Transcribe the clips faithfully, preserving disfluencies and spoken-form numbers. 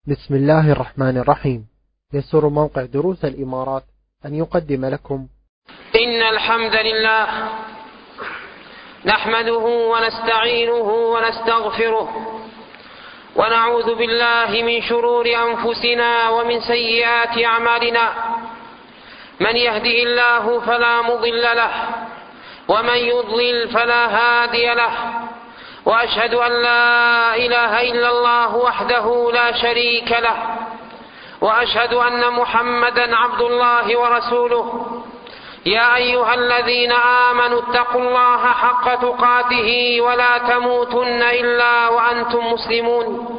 بسم الله الرحمن الرحيم. يسر موقع دروس الإمارات أن يقدم لكم إن الحمد لله نحمده ونستعينه ونستغفره ونعوذ بالله من شرور أنفسنا ومن سيئات أعمالنا. من يهده الله فلا مضل له ومن يضلل فلا هادي له، وأشهد أن لا إله إلا الله وحده لا شريك له، وأشهد أن محمدا عبد الله ورسوله. يا أيها الذين آمنوا اتقوا الله حق تقاته ولا تموتن إلا وأنتم مسلمون.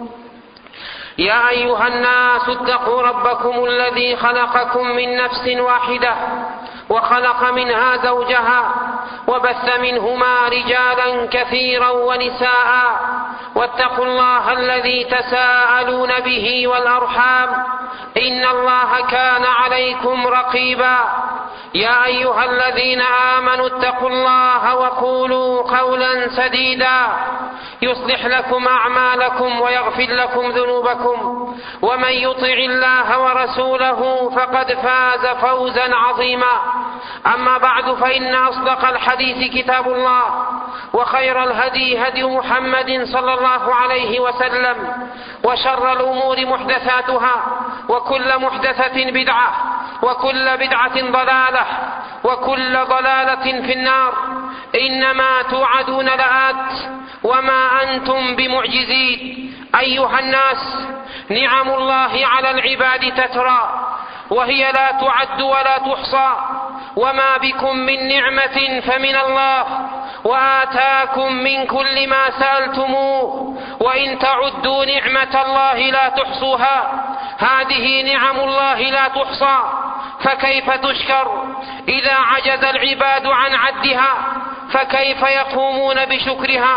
يا أيها الناس اتقوا ربكم الذي خلقكم من نفس واحدة وخلق منها زوجها وبث منهما رجالا كثيرا ونساء، واتقوا الله الذي تساءلون به والأرحام إن الله كان عليكم رقيبا. يا أيها الذين آمنوا اتقوا الله وقولوا قولا سديدا يصلح لكم أعمالكم ويغفر لكم ذنوبكم، ومن يطع الله ورسوله فقد فاز فوزا عظيما. أما بعد، فإن أصدق الحديث كتاب الله، وخير الهدي هدي محمد صلى الله عليه وسلم، وشر الأمور محدثاتها، وكل محدثة بدعة، وكل بدعة ضلالة، وكل ضلالة في النار. إنما توعدون لآت وما أنتم بمعجزين. أيها الناس، نعم الله على العباد تترى وهي لا تعد ولا تحصى، وما بكم من نعمة فمن الله، وآتاكم من كل ما سألتموه، وإن تعدوا نعمة الله لا تحصوها. هذه نعم الله لا تحصى، فكيف تشكر؟ إذا عجز العباد عن عدها فكيف يقومون بشكرها؟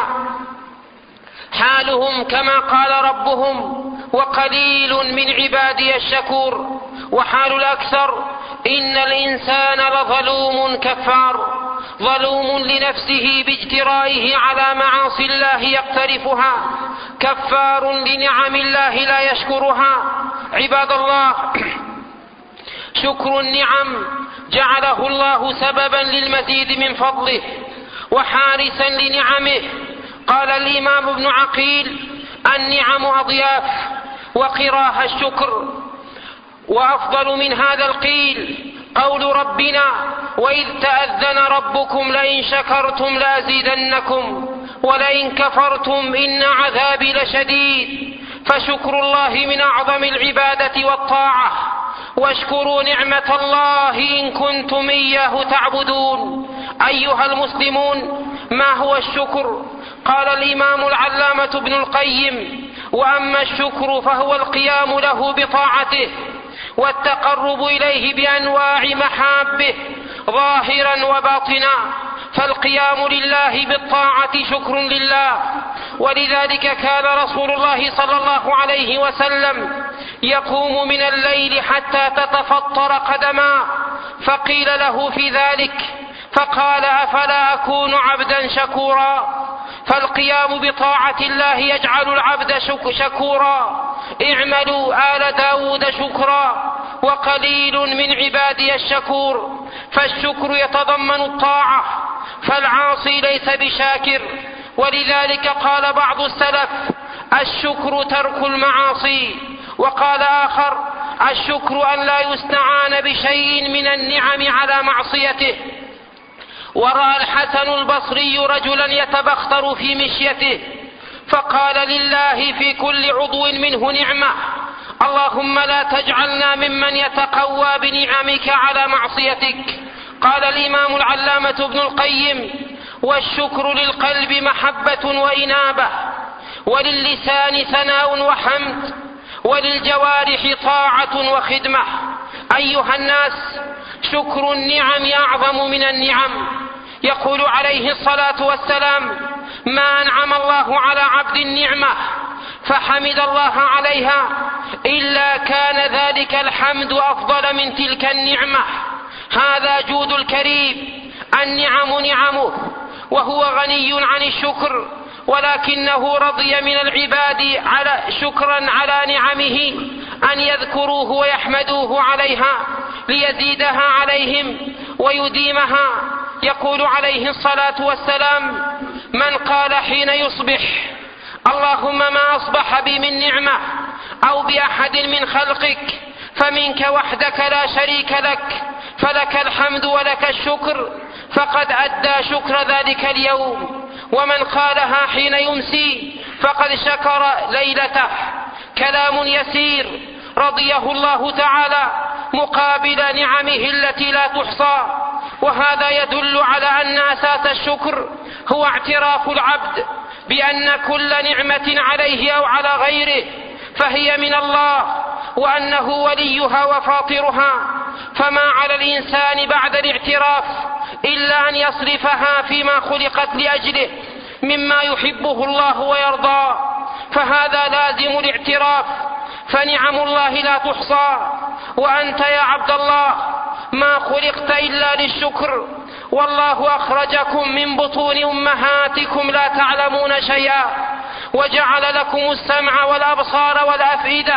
حالهم كما قال ربهم: وقليل من عبادي الشكور. وحال الأكثر: إن الإنسان لظلوم كفار، ظلوم لنفسه باجترائه على معاصي الله يقترفها، كفار لنعم الله لا يشكرها. عباد الله، شكر النعم جعله الله سببا للمزيد من فضله وحارسا لنعمه. قال الإمام ابن عقيل: النعم أضياف وقراها الشكر. وأفضل من هذا القيل قول ربنا: وإذ تأذن ربكم لئن شكرتم لأزيدنكم ولئن كفرتم إن عذابي لشديد. فشكر الله من أعظم العبادة والطاعة. واشكروا نعمة الله إن كنتم إياه تعبدون. أيها المسلمون، ما هو الشكر؟ قال الإمام العلامة ابن القيم: وأما الشكر فهو القيام له بطاعته والتقرب إليه بأنواع محابه ظاهرا وباطنا. فالقيام لله بالطاعة شكر لله، ولذلك كان رسول الله صلى الله عليه وسلم يقوم من الليل حتى تتفطر قدما، فقيل له في ذلك فقال: أفلا أكون عبدا شكورا؟ فالقيام بطاعة الله يجعل العبد شكورا. اعملوا آل داود شكرا وقليل من عبادي الشكور. فالشكر يتضمن الطاعة، فالعاصي ليس بشاكر. ولذلك قال بعض السلف: الشكر ترك المعاصي. وقال آخر: الشكر أن لا يستعان بشيء من النعم على معصيته. ورأى الحسن البصري رجلا يتبختر في مشيته فقال: لله في كل عضو منه نعمة، اللهم لا تجعلنا ممن يتقوى بنعمك على معصيتك. قال الإمام العلامة ابن القيم: والشكر للقلب محبة وإنابة، وللسان ثناء وحمد، وللجوارح طاعة وخدمة. أيها الناس، شكر النعم أعظم من النعم. يقول عليه الصلاة والسلام: ما أنعم الله على عبد النعمة فحمد الله عليها إلا كان ذلك الحمد أفضل من تلك النعمة. هذا جود الكريم، النعم نعمه، وهو غني عن الشكر، ولكنه رضي من العباد على شكرا على نعمه أن يذكروه ويحمدوه عليها ليزيدها عليهم ويديمها. يقول عليه الصلاة والسلام: من قال حين يصبح: اللهم ما أصبح بي من نعمة أو بأحد من خلقك فمنك وحدك لا شريك لك، فلك الحمد ولك الشكر، فقد أدى شكر ذلك اليوم. ومن قالها حين يمسي فقد شكر ليلته. كلام يسير رضيه الله تعالى مقابل نعمه التي لا تحصى. وهذا يدل على أن أساس الشكر هو اعتراف العبد بأن كل نعمة عليه أو على غيره فهي من الله، وأنه وليها وفاطرها. فما على الإنسان بعد الاعتراف إلا أن يصرفها فيما خلقت لأجله مما يحبه الله ويرضاه، فهذا لازم الاعتراف. فنعم الله لا تحصى، وأنت يا عبد الله ما خلقت إلا للشكر. والله أخرجكم من بطون أمهاتكم لا تعلمون شيئا، وجعل لكم السمع والأبصار والأفئدة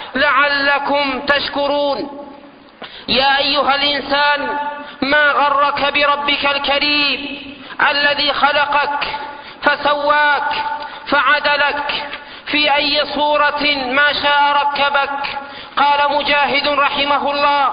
لعلكم تشكرون. يا أيها الإنسان ما غرك بربك الكريم الذي خلقك فسواك فعدلك في أي صورة ما شاء ركبك. قال مجاهد رحمه الله: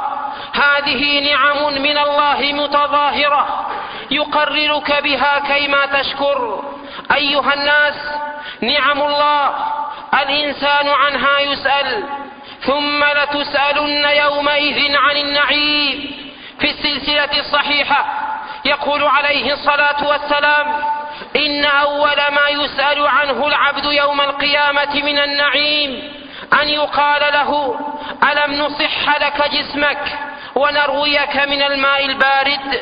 هذه نعم من الله متظاهرة يقررك بها كيما تشكر. أيها الناس، نعم الله الإنسان عنها يسأل، ثم لتسألن يومئذ عن النعيم. في السلسلة الصحيحة يقول عليه الصلاة والسلام: إن أول ما يسأل عنه العبد يوم القيامة من النعيم أن يقال له: ألم نصح لك جسمك ونرويك من الماء البارد؟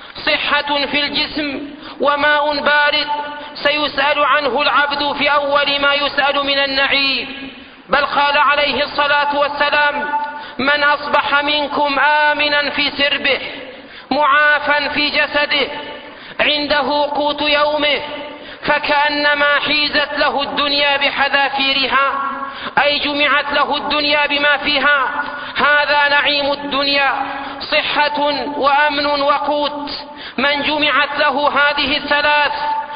صحة في الجسم وماء بارد سيسأل عنه العبد في أول ما يسأل من النعيم. بل قال عليه الصلاة والسلام: من أصبح منكم آمنا في سربه معافا في جسده عنده قوت يومه فكأنما حيزت له الدنيا بحذافيرها، أي جمعت له الدنيا بما فيها. هذا نعيم الدنيا: صحة وأمن وقوت. من جمعت له هذه الثلاث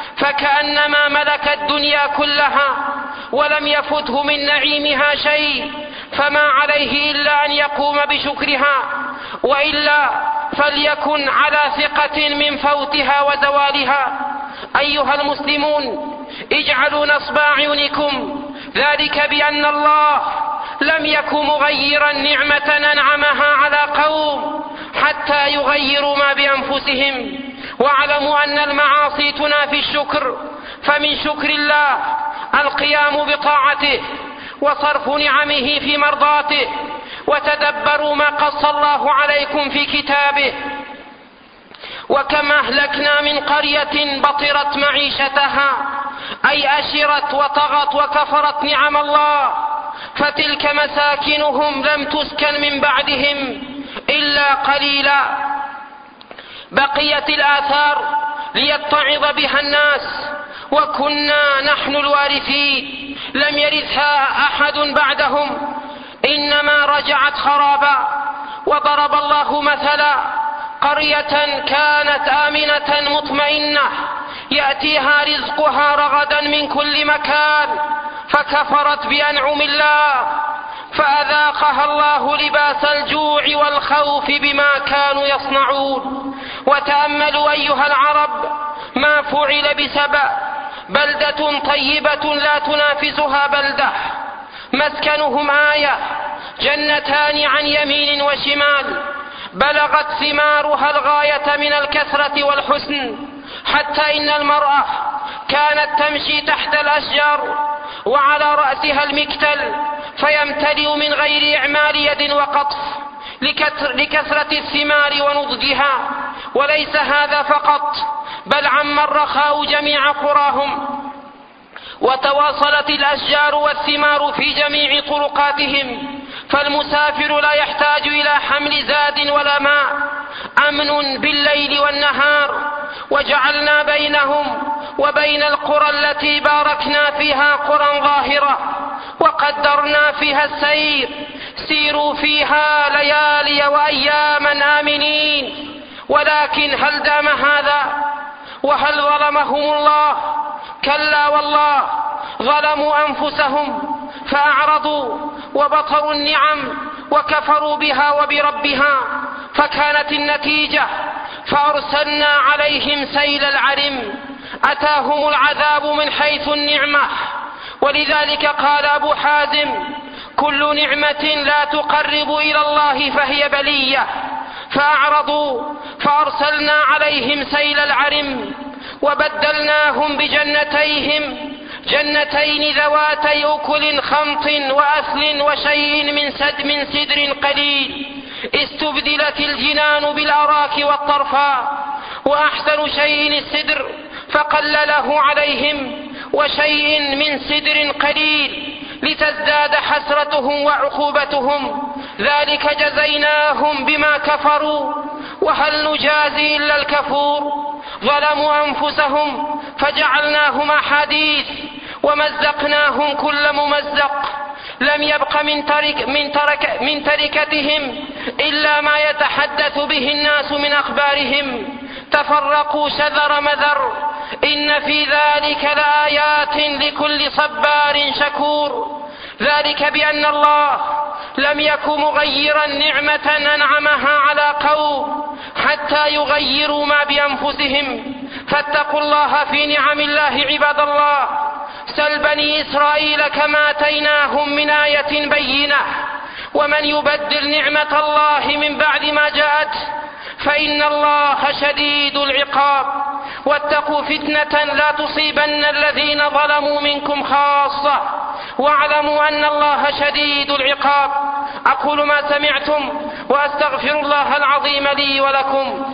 فكأنما ملك الدنيا كلها ولم يفته من نعيمها شيء، فما عليه إلا أن يقوم بشكرها، وإلا فليكن على ثقة من فوتها وزوالها. أيها المسلمون، اجعلوا نصب أعينكم ذلك بأن الله لم يكن مغيرا نعمة أنعمها على قوم حتى يغيروا ما بأنفسهم. واعلموا أن المعاصي تنافي الشكر، فمن شكر الله القيام بطاعته وصرف نعمه في مرضاته. وتدبروا ما قص الله عليكم في كتابه: وكم أهلكنا من قرية بطرت معيشتها، أي أشرت وطغت وكفرت نعم الله، فتلك مساكنهم لم تسكن من بعدهم إلا قليلا. بقيت الآثار ليتعظ بها الناس، وكنا نحن الوارثين، لم يرثها أحد بعدهم، إنما رجعت خرابا. وضرب الله مثلا قرية كانت آمنة مطمئنة يأتيها رزقها رغدا من كل مكان فكفرت بأنعم الله فأذاقها الله لباس الجوع والخوف بما كانوا يصنعون. وتأملوا أيها العرب ما فعل بسبأ، بلدة طيبة لا تنافسها بلدة، مسكنهم آية، جنتان عن يمين وشمال، بلغت ثمارها الغاية من الكثرة والحسن، حتى إن المرأة كانت تمشي تحت الأشجار وعلى رأسها المكتل فيمتلئ من غير إعمال يد وقطف لكثرة الثمار ونضجها. وليس هذا فقط، بل عم الرخاء جميع قراهم، وتواصلت الأشجار والثمار في جميع طرقاتهم، فالمسافر لا يحتاج إلى حمل زاد ولا ماء، أمن بالليل والنهار. وجعلنا بينهم وبين القرى التي باركنا فيها قرى ظاهرة، وقدرنا فيها السير، سيروا فيها ليالي وأياما آمنين. ولكن هل دام هذا؟ وهل ظلمهم الله؟ كلا والله، ظلموا أنفسهم فأعرضوا وبطروا النعم وكفروا بها وبربها، فكانت النتيجة فأرسلنا عليهم سيل العرم، أتاهم العذاب من حيث النعمة. ولذلك قال أبو حازم: كل نعمة لا تقرب إلى الله فهي بلية. فأعرضوا فأرسلنا عليهم سيل العرم، وبدلناهم بجنتيهم جنتين ذواتي أكل خمط وأثل وشيء من سد من سدر قليل، استبدلت الجنان بالأراك والطرفاء، وأحسن شيء السدر فقلله عليهم، وشيء من سدر قليل لتزداد حسرتهم وعقوبتهم، ذلك جزيناهم بما كفروا، وهل نجازي إلا الكفور؟ ظلموا أنفسهم فجعلناهم أحاديث ومزقناهم كل ممزق، لم يبق من, ترك من, ترك من تركتهم إلا ما يتحدث به الناس من أخبارهم، تفرقوا شذر مذر، إن في ذلك لآيات لكل صبار شكور. ذلك بأن الله لم يكن مغيرا نعمة أنعمها على قوم حتى يغيروا ما بأنفسهم، فاتقوا الله في نعم الله عباد الله. سل بني إسرائيل كما آتيناهم من آية بينة، ومن يبدل نعمة الله من بعد ما جاءته فإن الله شديد العقاب. واتقوا فتنة لا تصيبن الذين ظلموا منكم خاصة، واعلموا أن الله شديد العقاب. أقول ما سمعتم وأستغفر الله العظيم لي ولكم.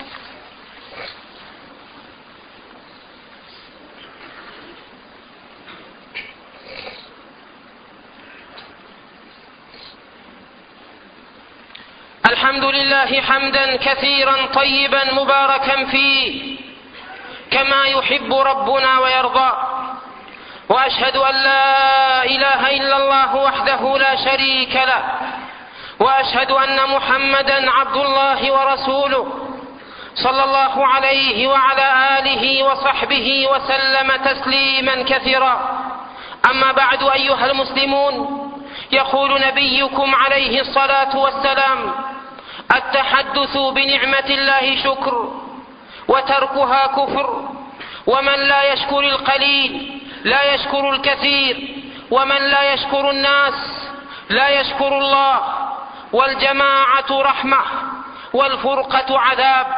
الحمد لله حمدا كثيرا طيبا مباركا فيه كما يحب ربنا ويرضى، وأشهد أن لا إله إلا الله وحده لا شريك له، وأشهد أن محمدا عبد الله ورسوله صلى الله عليه وعلى آله وصحبه وسلم تسليما كثيرا. أما بعد أيها المسلمون، يقول نبيكم عليه الصلاة والسلام: التحدث بنعمة الله شكر، وتركها كفر، ومن لا يشكر القليل لا يشكر الكثير، ومن لا يشكر الناس لا يشكر الله. والجماعة رحمة والفرقة عذاب.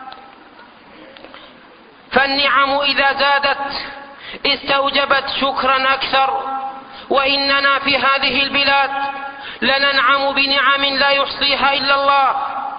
فالنعم إذا زادت استوجبت شكرا أكثر، وإننا في هذه البلاد لننعم بنعم لا يحصيها إلا الله.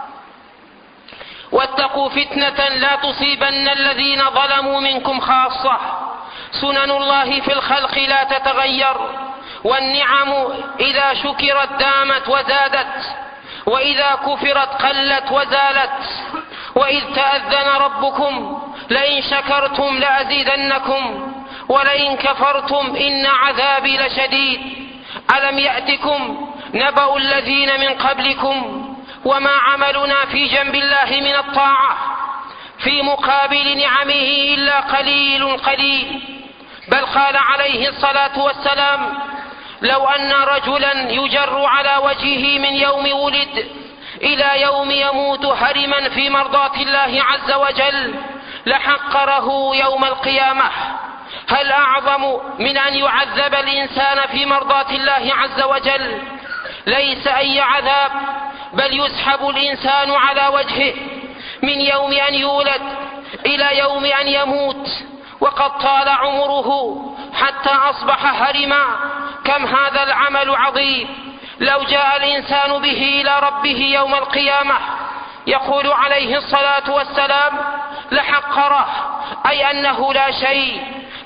واتقوا فتنة لا تصيبن الذين ظلموا منكم خاصة، سنن الله في الخلق لا تتغير، والنعم إذا شكرت دامت وزادت، وإذا كفرت قلت وزالت. وإذ تأذن ربكم لئن شكرتم لأزيدنكم ولئن كفرتم إن عذابي لشديد. ألم يأتكم نبأ الذين من قبلكم وما عملنا في جنب الله من الطاعة في مقابل نعمه إلا قليل قليل. بل قال عليه الصلاة والسلام: لو أن رجلا يجر على وجهه من يوم ولد إلى يوم يموت هرما في مرضاة الله عز وجل لحقره يوم القيامة. هل أعظم من أن يعذب الإنسان في مرضاة الله عز وجل؟ ليس أي عذاب، بل يسحب الإنسان على وجهه من يوم أن يولد إلى يوم أن يموت، وقد طال عمره حتى أصبح هرما. كم هذا العمل عظيم لو جاء الإنسان به إلى ربه يوم القيامة. يقول عليه الصلاة والسلام: لحقره، أي أنه لا شيء.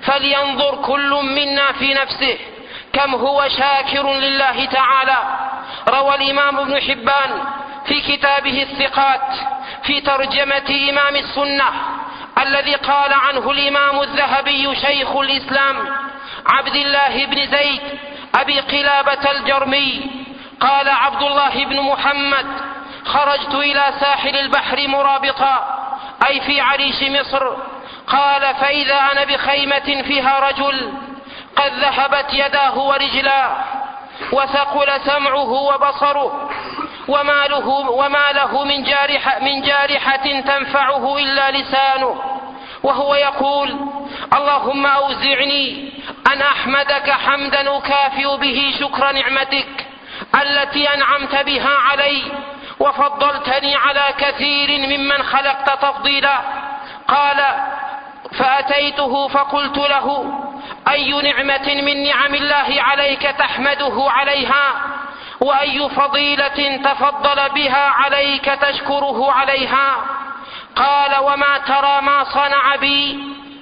فلينظر كل منا في نفسه كم هو شاكر لله تعالى. روى الإمام ابن حبان في كتابه الثقات في ترجمة إمام السنة الذي قال عنه الإمام الذهبي شيخ الإسلام عبد الله بن زيد أبي قلابة الجرمي قال عبد الله بن محمد: خرجت إلى ساحل البحر مرابطا، أي في عريش مصر. قال: فإذا أنا بخيمة فيها رجل قد ذهبت يداه ورجلاه وثقل سمعه وبصره وما له, وما له من, جارح من جارحة تنفعه إلا لسانه، وهو يقول: اللهم أوزعني أن أحمدك حمدا أكافئ به شكر نعمتك التي أنعمت بها علي وفضلتني على كثير ممن خلقت تفضيلا. قال: فأتيته فقلت له: أي نعمة من نعم الله عليك تحمده عليها، وأي فضيلة تفضل بها عليك تشكره عليها؟ قال: وما ترى ما صنع بي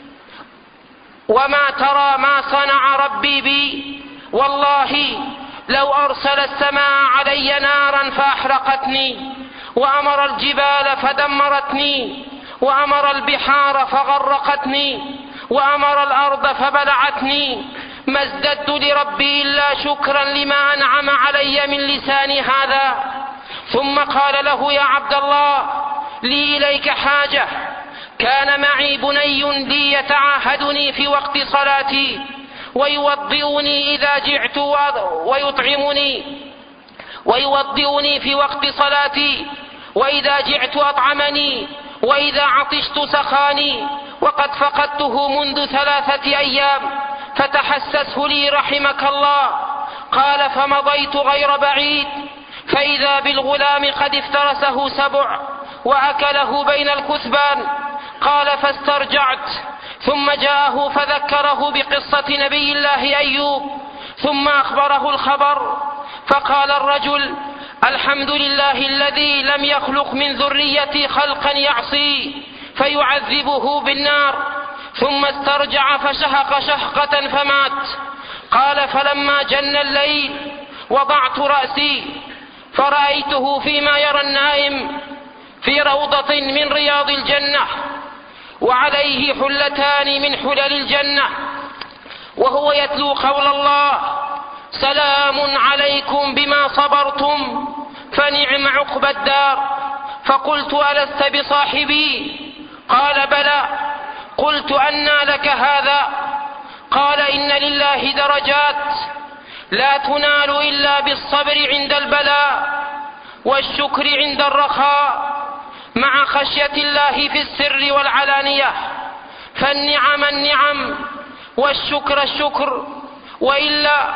وما ترى ما صنع ربي بي، والله لو أرسل السماء علي نارا فأحرقتني، وأمر الجبال فدمرتني، وأمر البحار فغرقتني، وأمر الأرض فبلعتني، ما ازددت لربي إلا شكرا لما أنعم علي من لساني هذا. ثم قال له: يا عبد الله، لي إليك حاجة. كان معي بني لي يتعاهدني في وقت صلاتي ويوضئني إذا جعت ويطعمني ويوضئني في وقت صلاتي، وإذا جعت أطعمني، وإذا عطشت سخاني، وقد فقدته منذ ثلاثة أيام فتحسسه لي رحمك الله. قال: فمضيت غير بعيد فإذا بالغلام قد افترسه سبع وأكله بين الكثبان. قال: فاسترجعت، ثم جاءه فذكره بقصة نبي الله أيوب، ثم أخبره الخبر. فقال الرجل: الحمد لله الذي لم يخلق من ذريتي خلقا يعصي فيعذبه بالنار. ثم استرجع فشهق شهقة فمات. قال: فلما جن الليل وضعت رأسي فرأيته فيما يرى النائم في روضة من رياض الجنة، وعليه حلتان من حلل الجنة، وهو يتلو قول الله: سلام عليكم بما صبرتم فنعم عقبى الدار. فقلت: ألست بصاحبي؟ قال: بلى. قلت: أنى لك هذا؟ قال: إن لله درجات لا تنال إلا بالصبر عند البلاء والشكر عند الرخاء مع خشية الله في السر والعلانية، فالنعم النعم والشكر الشكر، وإلا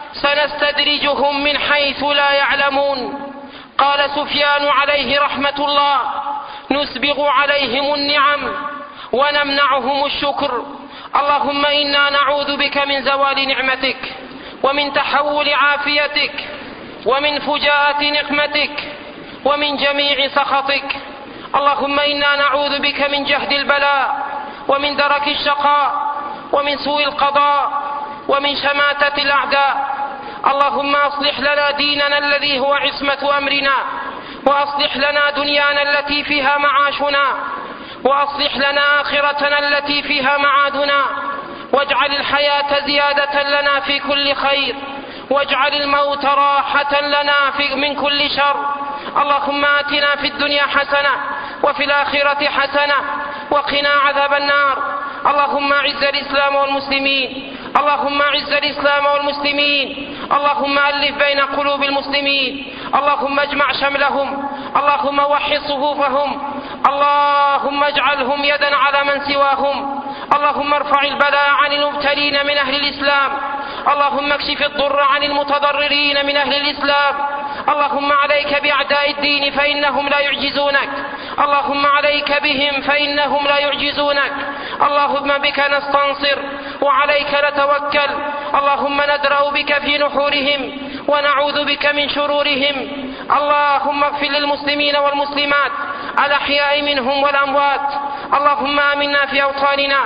سنستدرجهم من حيث لا يعلمون. قال سفيان عليه رحمة الله: نسبغ عليهم النعم ونمنعهم الشكر. اللهم إنا نعوذ بك من زوال نعمتك، ومن تحول عافيتك، ومن فجاءة نقمتك، ومن جميع سخطك. اللهم إنا نعوذ بك من جهد البلاء، ومن درك الشقاء، ومن سوء القضاء، ومن شماتة الأعداء. اللهم أصلح لنا ديننا الذي هو عصمة أمرنا، وأصلح لنا دنيانا التي فيها معاشنا، وأصلح لنا آخرتنا التي فيها معادنا، واجعل الحياة زيادة لنا في كل خير، واجعل الموت راحة لنا في من كل شر. اللهم آتنا في الدنيا حسنة وفي الآخرة حسنة وقنا عذاب النار. اللهم أعز الإسلام والمسلمين، اللهم أعز الإسلام والمسلمين، اللهم ألف بين قلوب المسلمين، اللهم اجمع شملهم، اللهم وحد صفوفهم، اللهم اجعلهم يدا على من سواهم، اللهم ارفع البلاء عن المبتلين من أهل الإسلام، اللهم اكشف الضر عن المتضررين من أهل الإسلام. اللهم عليك بأعداء الدين فإنهم لا يعجزونك، اللهم عليك بهم فإنهم لا يعجزونك. اللهم بك نستنصر وعليك نتوكل، اللهم ندرأ بك في نحورهم ونعوذ بك من شرورهم. اللهم اغفر للمسلمين والمسلمات الأحياء منهم والأموات. اللهم آمنا في أوطاننا،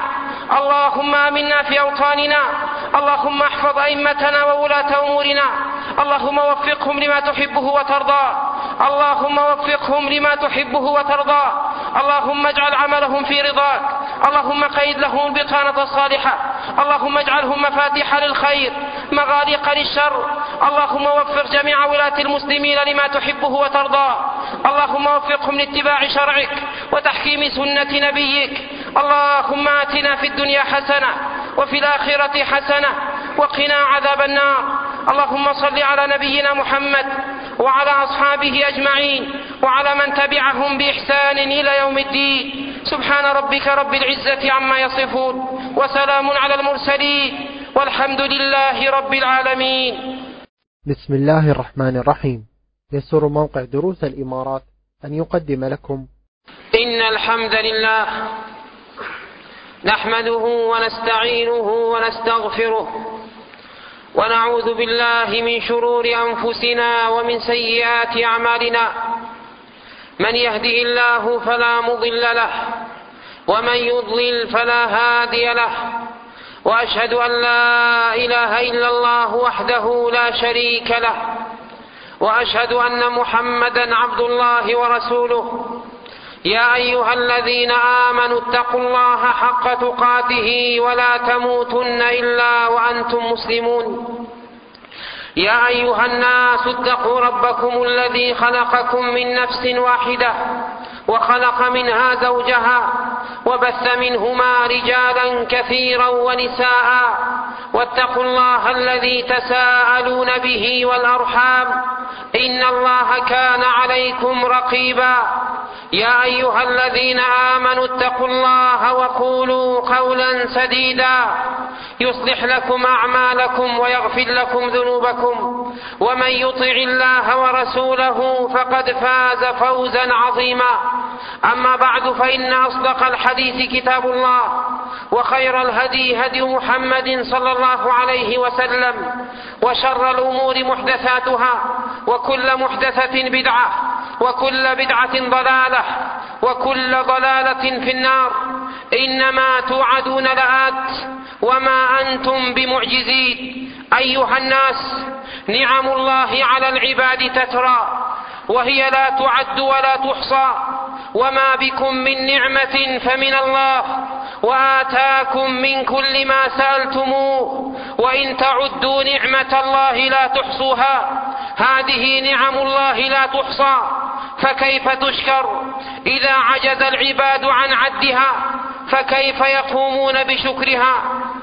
اللهم آمنا في أوطاننا، اللهم احفظ أئمتنا وولاة أمورنا، اللهم وفقهم لما تحبه وترضى، اللهم وفقهم لما تحبه وترضى، اللهم اجعل عملهم في رضاك، اللهم قيد لهم البطانة الصالحة، اللهم اجعلهم مفاتيح للخير مغاليق للشر، اللهم وفق جميع ولاة المسلمين لما تحبه وترضى، اللهم وفقهم لاتباع شرعك وتحكيم سنة نبيك، اللهم آتنا في الدنيا حسنة وفي الآخرة حسنة وقنا عذاب النار. اللهم صل على نبينا محمد وعلى أصحابه أجمعين وعلى من تبعهم بإحسان إلى يوم الدين. سبحان ربك رب العزة عما يصفون وسلام على المرسلين والحمد لله رب العالمين. بسم الله الرحمن الرحيم. يسر موقع دروس الإمارات أن يقدم لكم إن الحمد لله نحمده ونستعينه ونستغفره ونعوذ بالله من شرور أنفسنا ومن سيئات أعمالنا، من يهده الله فلا مضل له ومن يضلل فلا هادي له، وأشهد أن لا إله إلا الله وحده لا شريك له، وأشهد أن محمدا عبد الله ورسوله. يا أيها الذين آمنوا اتقوا الله حق تقاته ولا تموتن إلا وأنتم مسلمون. يا أيها الناس اتقوا ربكم الذي خلقكم من نفس واحدة وخلق منها زوجها وبث منهما رجالا كثيرا ونساء، واتقوا الله الذي تساءلون به والأرحام إن الله كان عليكم رقيبا. يا أيها الذين آمنوا اتقوا الله وقولوا قولا سديدا يصلح لكم أعمالكم ويغفر لكم ذنوبكم، ومن يطع الله ورسوله فقد فاز فوزا عظيما. أما بعد، فإن أصدق الحديث كتاب الله، وخير الهدي هدي محمد صلى الله عليه وسلم، وشر الأمور محدثاتها، وكل محدثة بدعة، وكل بدعة ضلالة، وكل ضلالة في النار. إنما توعدون لآت وما أنتم بمعجزين. أيها الناس، نعم الله على العباد تترى وهي لا تعد ولا تحصى، وما بكم من نعمة فمن الله، وآتاكم من كل ما سألتموه، وإن تعدوا نعمة الله لا تحصوها. هذه نعم الله لا تحصى، فكيف تشكر؟ إذا عجز العباد عن عدها فكيف يقومون بشكرها؟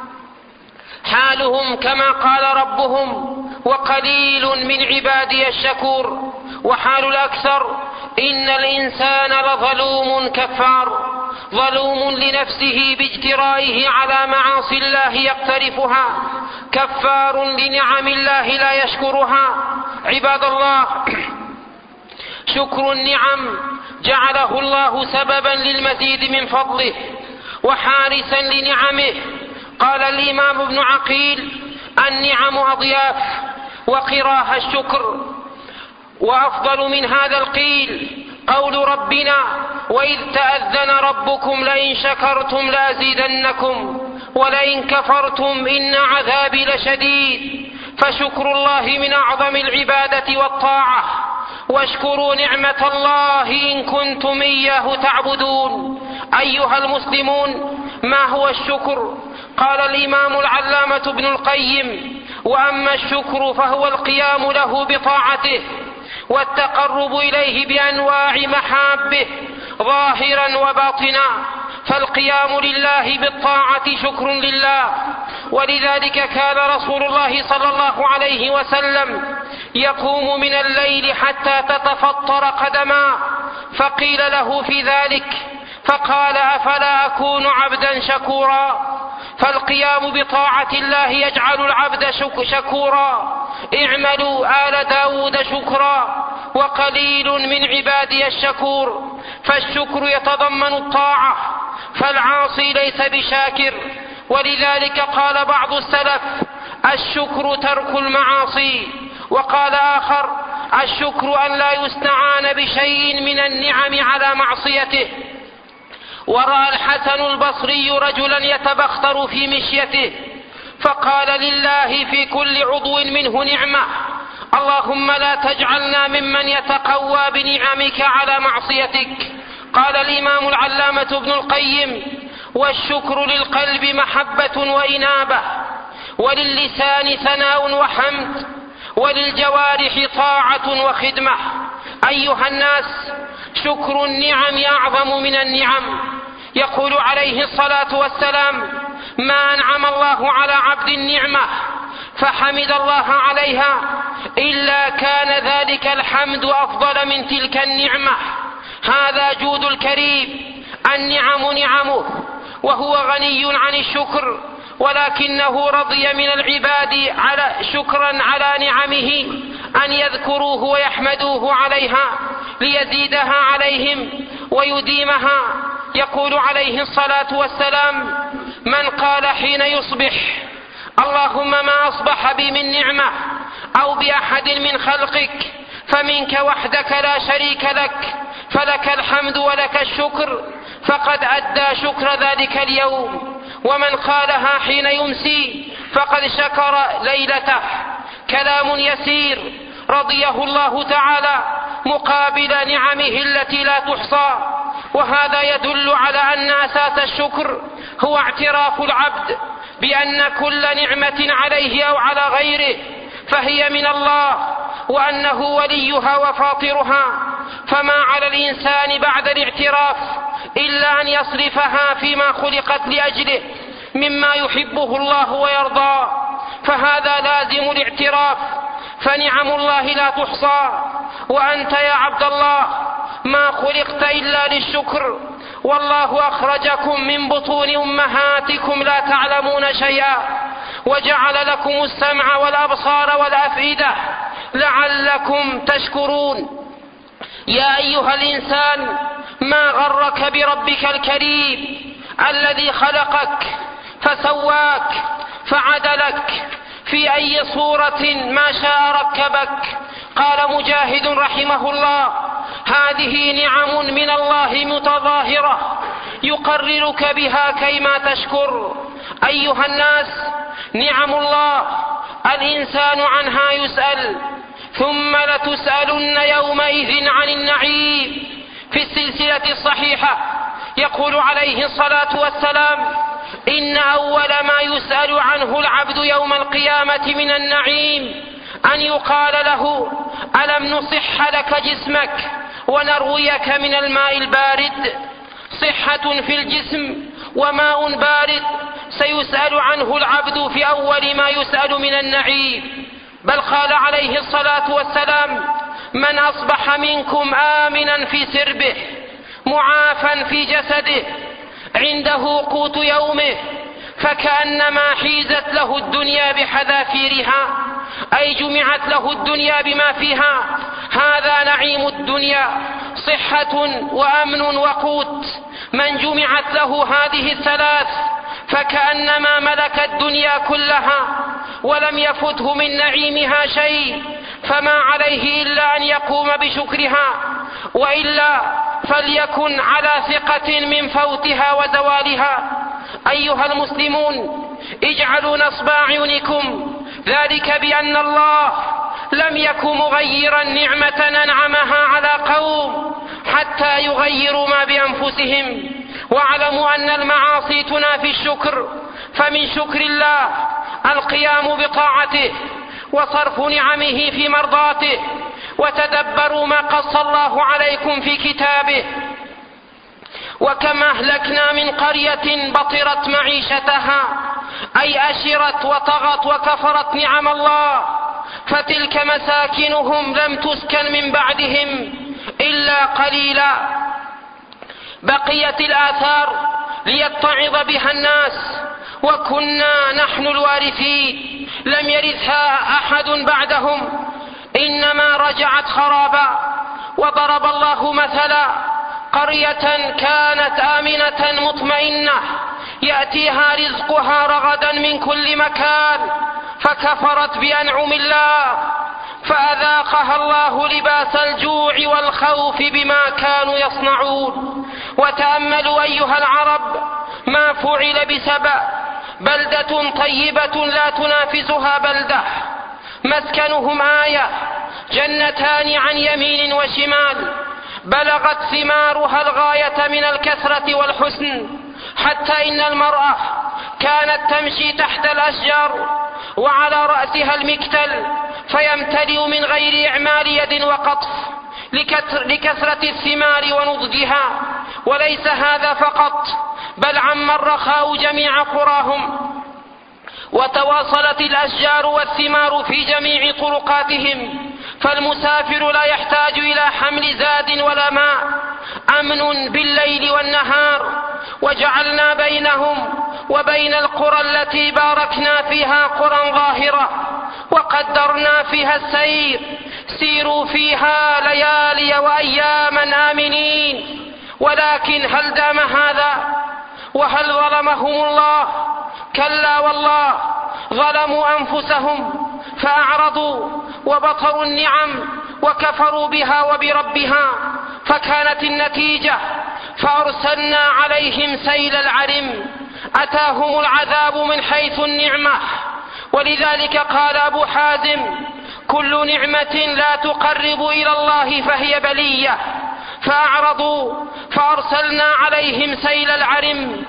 حالهم كما قال ربهم: وقليل من عبادي الشكور. وحال الأكثر: إن الإنسان لظلوم كفار، ظلوم لنفسه باجترائه على معاصي الله يقترفها، كفار لنعم الله لا يشكرها. عباد الله، شكر النعم جعله الله سببا للمزيد من فضله وحارسا لنعمه. قال الإمام ابن عقيل: النعم أضياف وقراها الشكر. وأفضل من هذا القيل قول ربنا: وإذ تأذن ربكم لئن شكرتم لأزيدنكم ولئن كفرتم إن عذابي لشديد. فشكر الله من أعظم العبادة والطاعة، واشكروا نعمة الله إن كنتم إياه تعبدون. أيها المسلمون، ما هو الشكر؟ قال الإمام العلامة ابن القيم: وأما الشكر فهو القيام له بطاعته والتقرب إليه بأنواع محابه ظاهرا وباطنا. فالقيام لله بالطاعة شكر لله، ولذلك كان رسول الله صلى الله عليه وسلم يقوم من الليل حتى تتفطر قدما، فقيل له في ذلك فقال: أفلا أكون عبدا شكورا؟ فالقيام بطاعة الله يجعل العبد شكورا. اعملوا آل داود شكرا وقليل من عبادي الشكور. فالشكر يتضمن الطاعة، فالعاصي ليس بشاكر. ولذلك قال بعض السلف: الشكر ترك المعاصي. وقال آخر: الشكر أن لا يستعان بشيء من النعم على معصيته. ورأى الحسن البصري رجلا يتبختر في مشيته فقال لله في كل عضو منه نعمة، اللهم لا تجعلنا ممن يتقوى بنعمك على معصيتك. قال الإمام العلامة ابن القيم: والشكر للقلب محبة وإنابة، وللسان ثناء وحمد، وللجوارح طاعة وخدمة. أيها الناس، شكر النعم أعظم من النعم. يقول عليه الصلاة والسلام: ما أنعم الله على عبد النعمة فحمد الله عليها إلا كان ذلك الحمد أفضل من تلك النعمة. هذا جود الكريم، النعم نعمه وهو غني عن الشكر، ولكنه رضي من العباد على شكرا على نعمه أن يذكروه ويحمدوه عليها ليزيدها عليهم ويديمها. يقول عليه الصلاة والسلام: من قال حين يصبح اللهم ما أصبح بي من نعمة أو بأحد من خلقك فمنك وحدك لا شريك لك، فلك الحمد ولك الشكر، فقد أدى شكر ذلك اليوم. ومن قالها حين يمسي فقد شكر ليلته. كلام يسير رضيه الله تعالى مقابل نعمه التي لا تحصى. وهذا يدل على أن أساس الشكر هو اعتراف العبد بأن كل نعمة عليه أو على غيره فهي من الله، وأنه وليها وفاطرها، فما على الإنسان بعد الاعتراف إلا أن يصرفها فيما خلقت لأجله مما يحبه الله ويرضاه، فهذا لازم الاعتراف. فنعم الله لا تحصى، وأنت يا عبد الله ما خلقت إلا للشكر، والله أخرجكم من بطون أمهاتكم لا تعلمون شيئا، وجعل لكم السمع والأبصار والأفئدة لعلكم تشكرون. يا أيها الإنسان ما غرك بربك الكريم الذي خلقك فسواك فعدلك في أي صورة ما شاء ركبك. قال مجاهد رحمه الله: هذه نعم من الله متظاهرة يقررك بها كيما تشكر. أيها الناس، نعم الله الإنسان عنها يسأل، ثم لتسألن يومئذ عن النعيم. في السلسلة الصحيحة يقول عليه الصلاة والسلام: إن أول ما يسأل عنه العبد يوم القيامة من النعيم أن يقال له: ألم نصح لك جسمك ونرويك من الماء البارد؟ صحة في الجسم وماء بارد سيسأل عنه العبد في أول ما يسأل من النعيم. بل قال عليه الصلاة والسلام: من أصبح منكم آمنا في سربه معافا في جسده عنده قوت يومه فكأنما حيزت له الدنيا بحذافيرها، أي جمعت له الدنيا بما فيها. هذا نعيم الدنيا، صحة وأمن وقوت. من جمعت له هذه الثلاث فكأنما ملك الدنيا كلها ولم يفته من نعيمها شيء، فما عليه إلا أن يقوم بشكرها، وإلا فليكن على ثقة من فوتها وزوالها. أيها المسلمون، اجعلوا نصب أعينكم ذلك بأن الله لم يكن مغيرا نعمة أنعمها على قوم حتى يغيروا ما بأنفسهم. واعلموا أن المعاصي تنافي الشكر، فمن شكر الله القيام بطاعته وصرف نعمه في مرضاته. وتدبروا ما قص الله عليكم في كتابه: وكم أهلكنا من قرية بطرت معيشتها، أي أشرت وطغت وكفرت نعم الله، فتلك مساكنهم لم تسكن من بعدهم إلا قليلا. بقيت الآثار ليتعظ بها الناس، وكنا نحن الوارثين، لم يرثها أحد بعدهم، إنما رجعت خرابا. وضرب الله مثلا قرية كانت آمنة مطمئنة يأتيها رزقها رغدا من كل مكان فكفرت بأنعم الله فأذاقها الله لباس الجوع والخوف بما كانوا يصنعون. وتأملوا أيها العرب ما فعل بسبأ، بلدة طيبة لا تنافسها بلدة، مسكنهم آية، جنتان عن يمين وشمال، بلغت ثمارها الغاية من الكثرة والحسن، حتى إن المرأة كانت تمشي تحت الأشجار وعلى رأسها المكتل فيمتلئ من غير إعمال يد وقطف لكثرة الثمار ونضجها. وليس هذا فقط، بل عم الرخاء جميع قراهم، وتواصلت الأشجار والثمار في جميع طرقاتهم، فالمسافر لا يحتاج إلى حمل زاد ولا ماء، أمن بالليل والنهار. وجعلنا بينهم وبين القرى التي باركنا فيها قرى ظاهرة، وقدرنا فيها السير، سيروا فيها ليالي وأياما آمنين. ولكن هل دام هذا؟ وهل ظلمهم الله؟ كلا والله، ظلموا أنفسهم فأعرضوا وبطروا النعم وكفروا بها وبربها، فكانت النتيجة فأرسلنا عليهم سيل العرم، أتاهم العذاب من حيث النعمة. ولذلك قال أبو حازم: كل نعمة لا تقرب إلى الله فهي بلية. فأعرضوا فأرسلنا عليهم سيل العرم،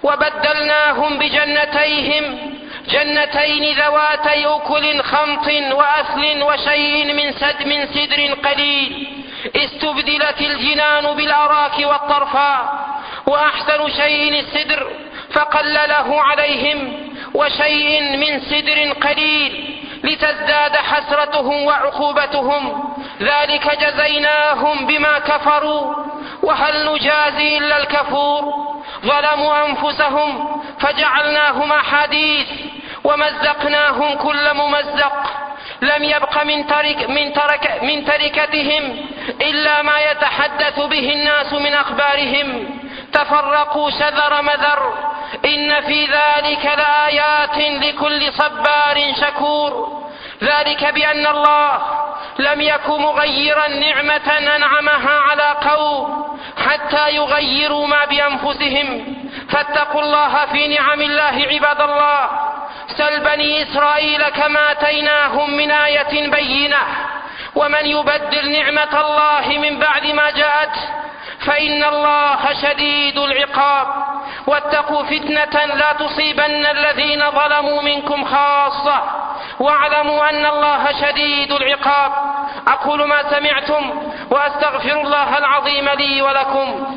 وبدلناهم بجنتيهم جنتين ذواتي أكل خمط وأثل وشيء من سد من سدر قليل، استبدلت الجنان بالأراك والطرفاء، وأحسن شيء السدر فقلله عليهم، وشيء من سدر قليل لتزداد حسرتهم وعقوبتهم، ذلك جزيناهم بما كفروا، وهل نجازي إلا الكفور. ظلموا أنفسهم فجعلناهم أحاديث ومزقناهم كل ممزق، لم يبق من, ترك من, ترك من تركتهم إلا ما يتحدث به الناس من أخبارهم، تفرقوا شذر مذر، إن في ذلك لآيات لكل صبار شكور. ذلك بأن الله لم يك مغيرا نعمة أنعمها على قوم حتى يغيروا ما بأنفسهم، فاتقوا الله في نعم الله عباد الله. سل بني إسرائيل كما آتيناهم من آية بينة، ومن يبدل نعمة الله من بعد ما جاءته فإن الله شديد العقاب. واتقوا فتنة لا تصيبن الذين ظلموا منكم خاصة، واعلموا أن الله شديد العقاب. أقول ما سمعتم وأستغفر الله العظيم لي ولكم.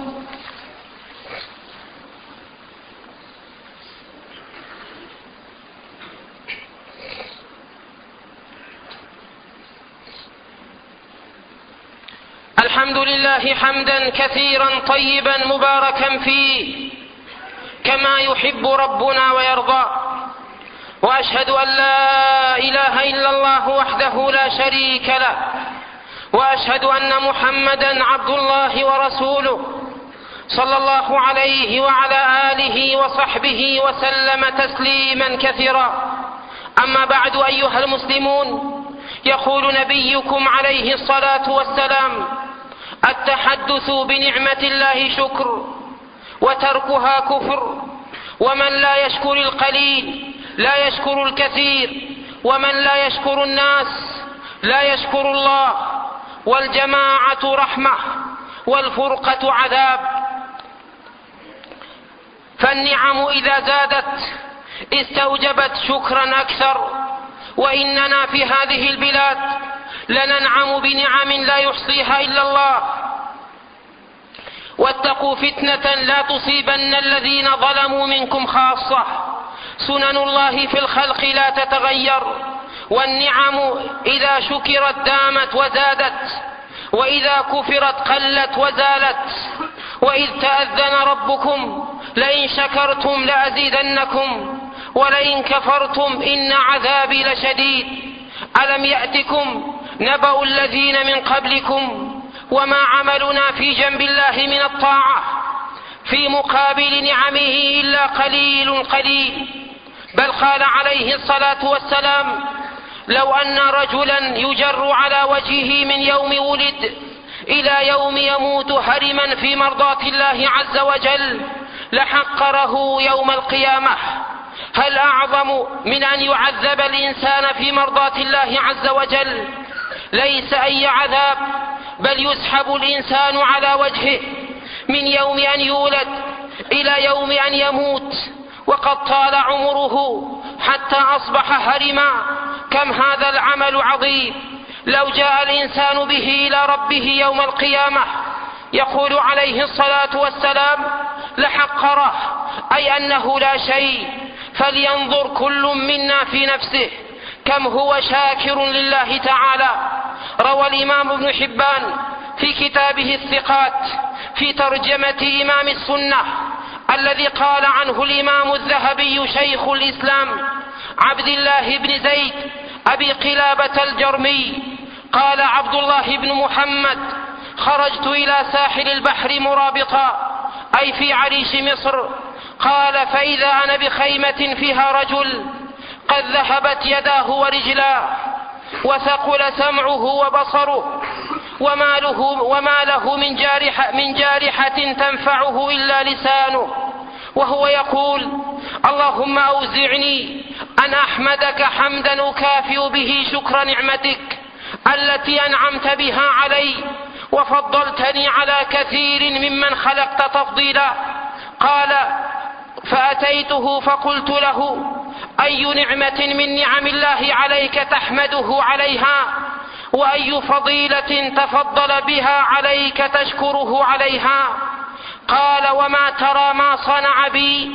الحمد لله حمدا كثيرا طيبا مباركا فيه كما يحب ربنا ويرضى، وأشهد أن لا إله إلا الله وحده لا شريك له، وأشهد أن محمدا عبد الله ورسوله صلى الله عليه وعلى آله وصحبه وسلم تسليما كثيرا. أما بعد أيها المسلمون، يقول نبيكم عليه الصلاة والسلام: التحدث بنعمة الله شكر، وتركها كفر، ومن لا يشكر القليل لا يشكر الكثير، ومن لا يشكر الناس لا يشكر الله. والجماعة رحمة والفرقة عذاب. فالنعم إذا زادت استوجبت شكرا أكثر، وإننا في هذه البلاد لننعم بنعم لا يحصيها إلا الله. واتقوا فتنة لا تصيبن الذين ظلموا منكم خاصة، سنن الله في الخلق لا تتغير، والنعم إذا شكرت دامت وزادت، وإذا كفرت قلت وزالت. وإذ تأذن ربكم لئن شكرتم لأزيدنكم ولئن كفرتم إن عذابي لشديد. ألم يأتكم نبأ الذين من قبلكم وما عملنا في جنب الله من الطاعة في مقابل نعمه إلا قليل قليل. بل قال عليه الصلاة والسلام: لو أن رجلا يجر على وجهه من يوم ولد إلى يوم يموت هرما في مرضاة الله عز وجل لحقره يوم القيامة. هل أعظم من أن يعذب الإنسان في مرضاة الله عز وجل؟ ليس أي عذاب، بل يسحب الإنسان على وجهه من يوم أن يولد إلى يوم أن يموت وقد طال عمره حتى أصبح هرما. كم هذا العمل عظيم! لو جاء الإنسان به إلى ربه يوم القيامة يقول عليه الصلاة والسلام لحقره، أي أنه لا شيء. فلينظر كل منا في نفسه كم هو شاكر لله تعالى. روى الإمام ابن حبان في كتابه الثقات في ترجمة إمام السنة الذي قال عنه الإمام الذهبي شيخ الإسلام عبد الله بن زيد أبي قلابة الجرمي قال عبد الله بن محمد: خرجت إلى ساحل البحر مرابطا، أي في عريش مصر. قال: فإذا أنا بخيمة فيها رجل قد ذهبت يداه ورجلاه وثقل سمعه وبصره وما له, وما له من, جارح من جارحة تنفعه إلا لسانه، وهو يقول: اللهم أوزعني أن أحمدك حمدا أكافئ به شكر نعمتك التي أنعمت بها علي وفضلتني على كثير ممن خلقت تفضيلا. قال: فأتيته فقلت له: أي نعمة من نعم الله عليك تحمده عليها، وأي فضيلة تفضل بها عليك تشكره عليها؟ قال: وما ترى ما صنع بي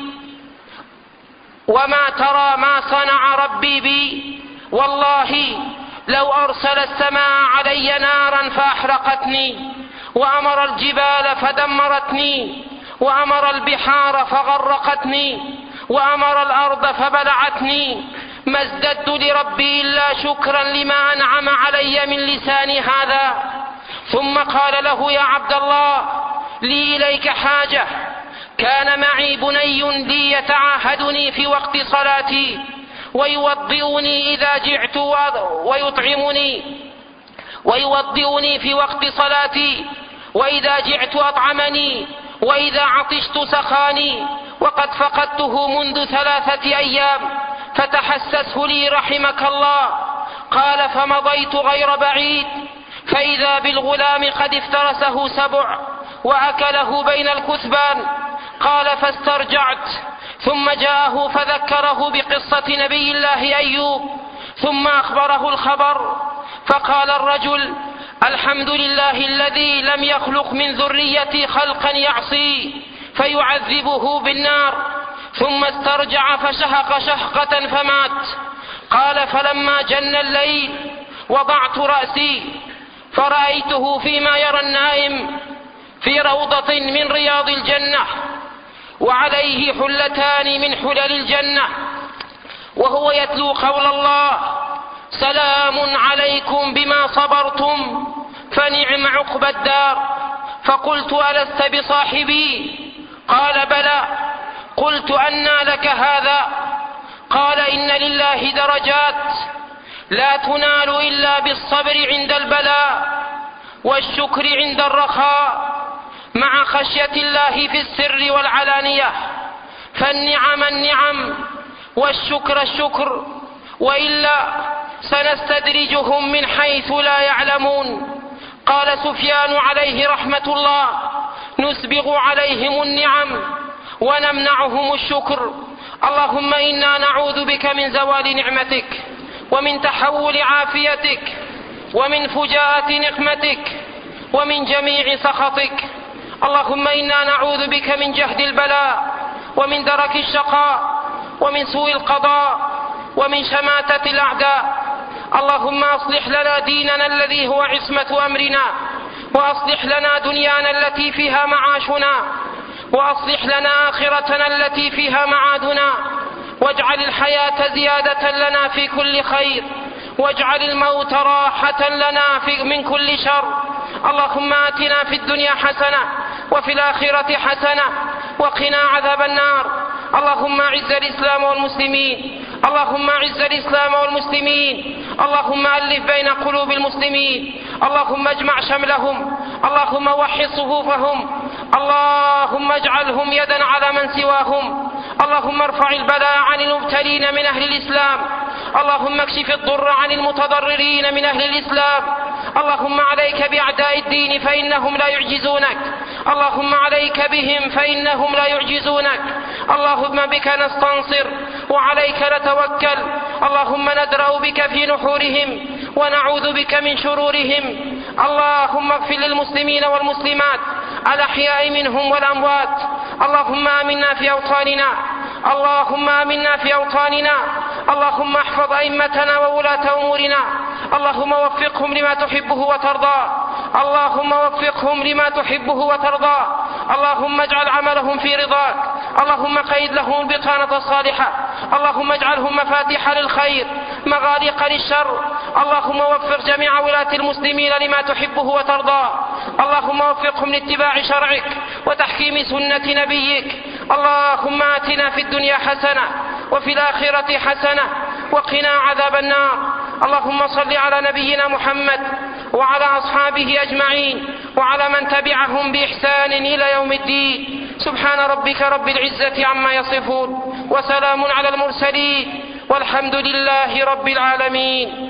وما ترى ما صنع ربي بي، والله لو أرسل السماء علي نارا فأحرقتني، وأمر الجبال فدمرتني، وأمر البحار فغرقتني، وأمر الأرض فبلعتني، ما ازددت لربي إلا شكرا لما أنعم علي من لساني هذا. ثم قال له: يا عبد الله، لي إليك حاجة. كان معي بني لي يتعاهدني في وقت صلاتي ويوضئني إذا جعت ويطعمني ويوضئني في وقت صلاتي، وإذا جعت أطعمني، وإذا عطشت سخاني، وقد فقدته منذ ثلاثة أيام فتحسسه لي رحمك الله. قال: فمضيت غير بعيد فإذا بالغلام قد افترسه سبع وأكله بين الكثبان. قال: فاسترجعت، ثم جاءه فذكره بقصة نبي الله أيوب، ثم أخبره الخبر. فقال الرجل: الحمد لله الذي لم يخلق من ذريتي خلقا يعصي فيعذبه بالنار. ثم استرجع فشهق شهقة فمات. قال: فلما جن الليل وضعت رأسي فرأيته فيما يرى النائم في روضة من رياض الجنة وعليه حلتان من حلل الجنة، وهو يتلو قول الله: سلام عليكم بما صبرتم فنعم عقبى الدار. فقلت: ألست بصاحبي؟ قال: بلى. قلت: أنى لك هذا؟ قال: إن لله درجات لا تنال إلا بالصبر عند البلاء والشكر عند الرخاء مع خشية الله في السر والعلانية. فالنعم النعم والشكر الشكر، وإلا سنستدرجهم من حيث لا يعلمون. قال سفيان عليه رحمة الله: نسبغ عليهم النعم ونمنعهم الشكر. اللهم إنا نعوذ بك من زوال نعمتك ومن تحول عافيتك ومن فجاءة نقمتك ومن جميع سخطك. اللهم إنا نعوذ بك من جهد البلاء ومن درك الشقاء ومن سوء القضاء ومن شماتة الأعداء. اللهم أصلح لنا ديننا الذي هو عصمة أمرنا، وأصلح لنا دنيانا التي فيها معاشنا، وأصلح لنا آخرتنا التي فيها معادنا، واجعل الحياة زيادة لنا في كل خير، واجعل الموت راحة لنا في من كل شر. اللهم آتنا في الدنيا حسنة وفي الآخرة حسنة وقنا عذاب النار. اللهم أعز الإسلام والمسلمين، اللهم أعز الإسلام والمسلمين، اللهم ألف بين قلوب المسلمين، اللهم اجمع شملهم، اللهم وحد صفوفهم، اللهم اجعلهم يدا على من سواهم، اللهم ارفع البلاء عن المبتلين من أهل الإسلام، اللهم اكشف الضر عن المتضررين من أهل الإسلام، اللهم عليك بأعداء الدين فإنهم لا يعجزونك، اللهم عليك بهم فإنهم لا يعجزونك، اللهم بك نستنصر وعليك نتوكل، اللهم ندرأ بك في نحورهم ونعوذ بك من شرورهم، اللهم اغفر للمسلمين والمسلمات الأحياء منهم والأموات، اللهم آمنا في أوطاننا، اللهم آمنا في أوطاننا، اللهم احفظ أئمتنا وولاة أمورنا، اللهم وفقهم لما تحبه وترضى، اللهم وفقهم لما تحبه وترضى، اللهم اجعل عملهم في رضاك، اللهم قيد لهم البطانة الصالحة، اللهم اجعلهم مفاتيح للخير مغاليق للشر، اللهم وفق جميع ولاة المسلمين لما تحبه وترضى، اللهم وفقهم لاتباع شرعك وتحكيم سنة نبيك، اللهم آتنا في الدنيا حسنة وفي الآخرة حسنة وقنا عذاب النار، اللهم صل على نبينا محمد وعلى أصحابه أجمعين وعلى من تبعهم بإحسان إلى يوم الدين، سبحان ربك رب العزة عما يصفون وسلام على المرسلين والحمد لله رب العالمين.